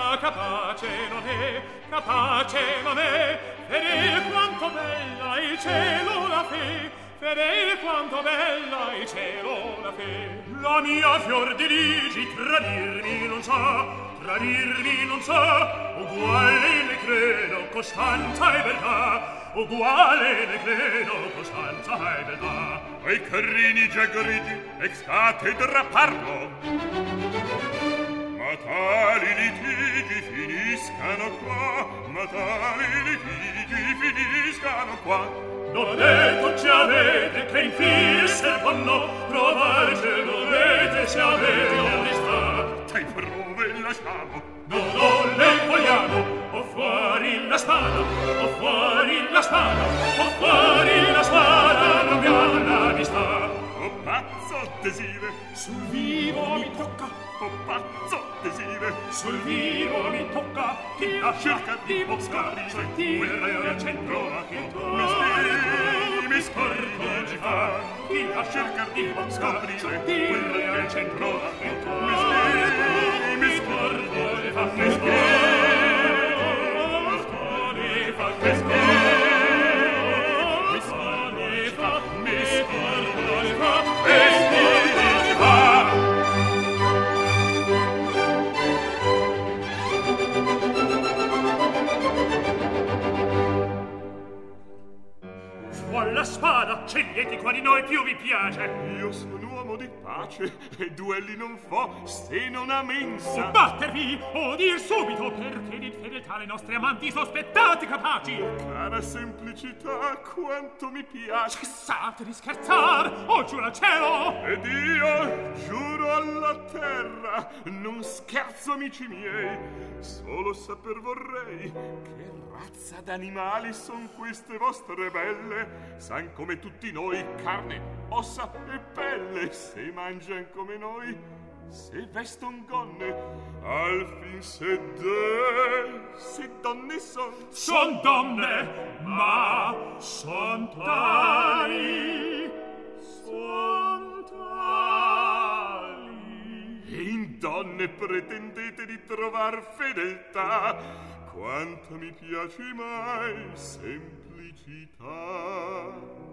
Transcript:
bella capace non è vedere quanto bella il cielo la fe, vedere quanto bella il cielo la fe. La mia fior di ligi tradirmi non sa, uguale le credo costanza e beltà, uguale le credo costanza e beltà. Ai carrini già grigi ex cattedra parlo, ma tali litigi finiscano qua, Non detto ci avete che infine servanno, provarci dovete se avete onestà. Dai prove lasciamo, non le vogliamo, o fuori la spada, non mi ha l'amistà. O pazzo desire, sul vivo mi tocca, o pazzo desire, sul vivo mi tocca, chi la cerca di scoprire, quella che c'entrò, che tu mi scordi di far, chi la cerca di scoprire, quella che c'entrò, che tu mi scordi di far, che la spada, scegliete quali noi più vi piace. Io sono uomo di pace e duelli non fo se non a mensa. O battervi o dir subito perché di fedeltà le nostre amanti sospettate capaci. Cara semplicità, quanto mi piace. Cessate di scherzar, o giuro al cielo ed io giuro alla terra. Non scherzo, amici miei, solo saper vorrei che razza d'animali son queste vostre belle. San come tutti noi, carne, ossa e pelle, se mangian come noi, se veston gonne, al fin se donne son donne, ma son tali, e in donne pretendete di trovar fedeltà, quanto mi piace mai semplicità.